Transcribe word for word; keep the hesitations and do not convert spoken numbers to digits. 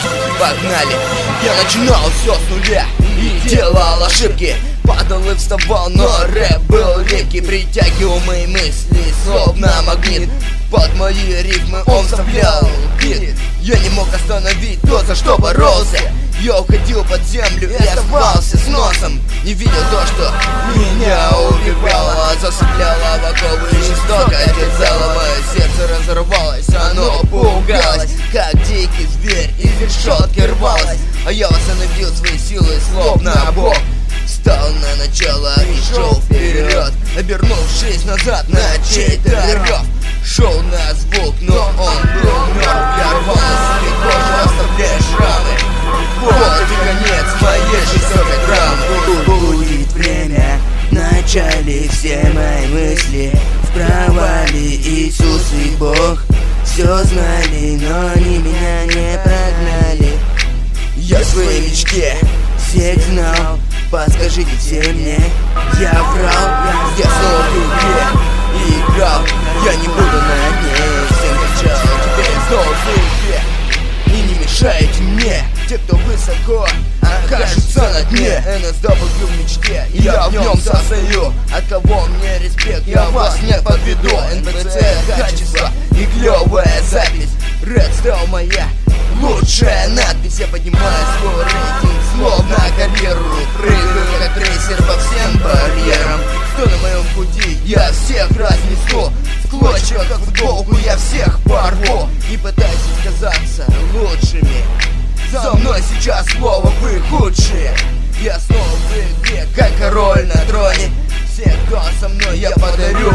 погнали. Я начинал все с нуля и делал ошибки, падал и вставал, но рэп был редкий. Притягивал мои мысли, словно магнит. Под мои рифмы он вставлял бит. Я не мог остановить то, за что боролся. Я уходил под землю и оставался с носом. Не видел то, что меня убивало, зацепляло в оковы жестоко терзало. Мое сердце разорвалось, оно пугалось, как дикий зверь из решетки рвалось. А я восстановил свои силы, словно Бог. Встал на начало и шел вперед, обернувшись назад на чей-то рев. Шел на звук, но он был мертв. Я рвал на себе кожу, оставляя шрамы. Вот и конец моей жестокой драмы. Будет время, в начале все мои мысли. В провале Иисус и Бог все знали, но они меня не прогнали. Я в своей мечте всех знал, подскажите все мне. Я врал, я снова в игре и играл. Я не буду на дне, всем кричал. Теперь я снова в игре. И не мешайте мне, те, кто высоко окажется на дне. эн эс дабл ю в мечте, и я в нем состою. От кого мне респект, я вас не подведу. эн пэ цэ качество и клевая запись. Рэп стал моя лучшая надпись. Я поднимаю свой рейтинг, словно карьеру. Прыгаю как рейсер по всем барьерам. Кто на моем пути, я всех разнесу. В клочья, как футболку, я всех порву. Не пытайтесь казаться лучшими, за мной сейчас слово вы худшие. Я снова в игре, как король на троне. Всех, кто со мной, я подарю